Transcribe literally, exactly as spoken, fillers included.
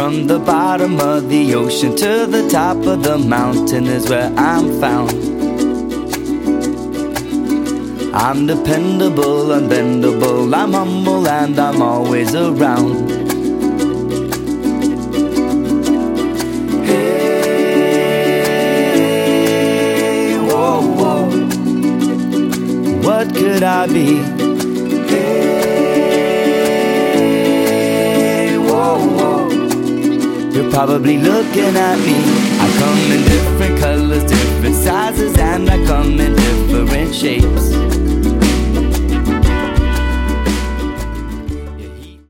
From the bottom of the ocean to the top of the mountain is where I'm found. I'm dependable, unbendable, I'm humble and I'm always around. Hey, whoa, whoa, what could I be? Hey, whoa, whoa, you're probably looking at me. I come in different colors, different sizes, and I come in different shapes.